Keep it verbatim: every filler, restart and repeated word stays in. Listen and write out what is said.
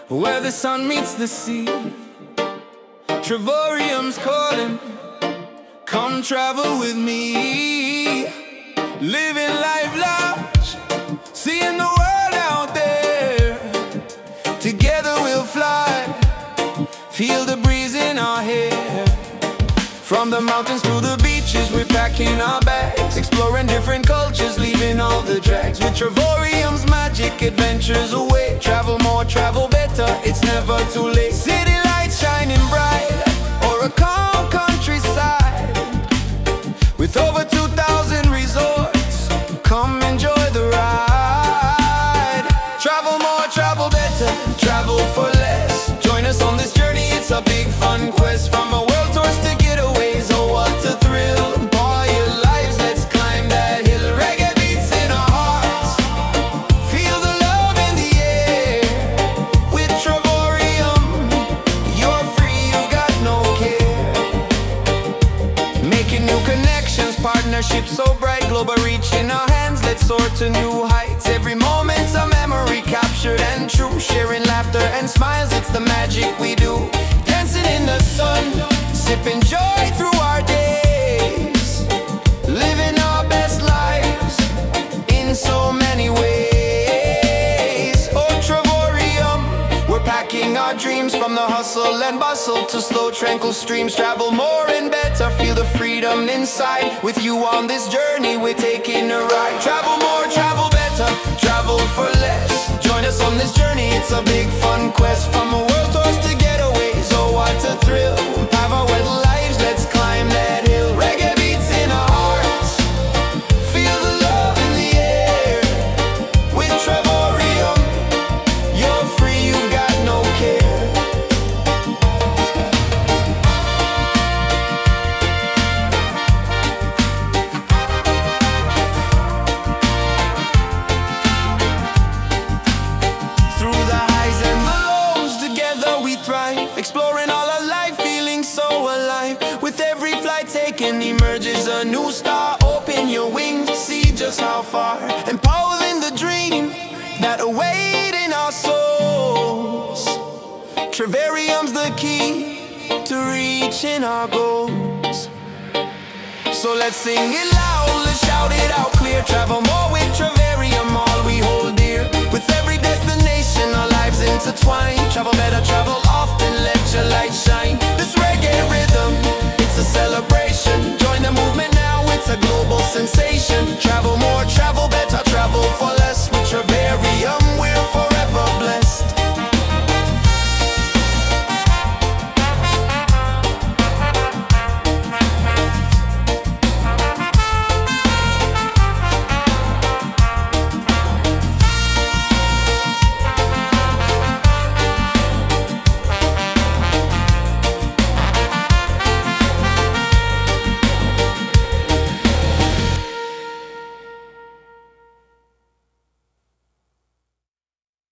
where the sun meets the sea. Travarium's calling, come travel with me. Living life large, seeing the world out there. Together we'll fly, feel the breeze in our hair. From the mountains to the beaches, we're packing our bags, exploring different cultures, leaving all the drags. With Travarium's magic, adventures away. Travel more, travel better, it's never too late. City lights shining bright, or a calm countryside with over two thousand resorts, come enjoy the ride. Travel more, travel better, travel for less. Join us on this journey, it's a big fun quest. From a world tours to getaways, oh what a thrill. Pour your lives, let's climb that hill. Reggae beats in our hearts, feel the love in the air. With Travarium, you're free, you've got no care. Making new connections, partnerships so bright, global reach in our hands, let's soar to new heights. Every moment's a memory captured and true, sharing laughter and smiles, it's the magic we do. Dancing in the sun, sipping joy through our days, living our best lives in so many ways. Oh Travarium, we're packing our dreams, from the hustle and bustle to slow tranquil streams. Travel more and better, feel the freedom inside. With you on this journey, we're taking a ride. Travel more, travel better, travel for less. Join us on this journey, it's a big fun quest. From a world tours to getaways, oh what a thrill. Have our wet lives, let's climb that hill. Reggae beats in our hearts, feel the love in the air. With Travarium, you're free, you've got no care. Through the highs and the lows, together we thrive, exploring all our life, feeling so alive. With every flight taken emerges a new star. Open your wings, see just how far. Empowering the dream that await in our souls. Travarium's the key to reaching our goals. So let's sing it loud, let's shout it out clear. Travel more with Travarium, all we hold dear. With every destination, our lives intertwine. Travel better, travel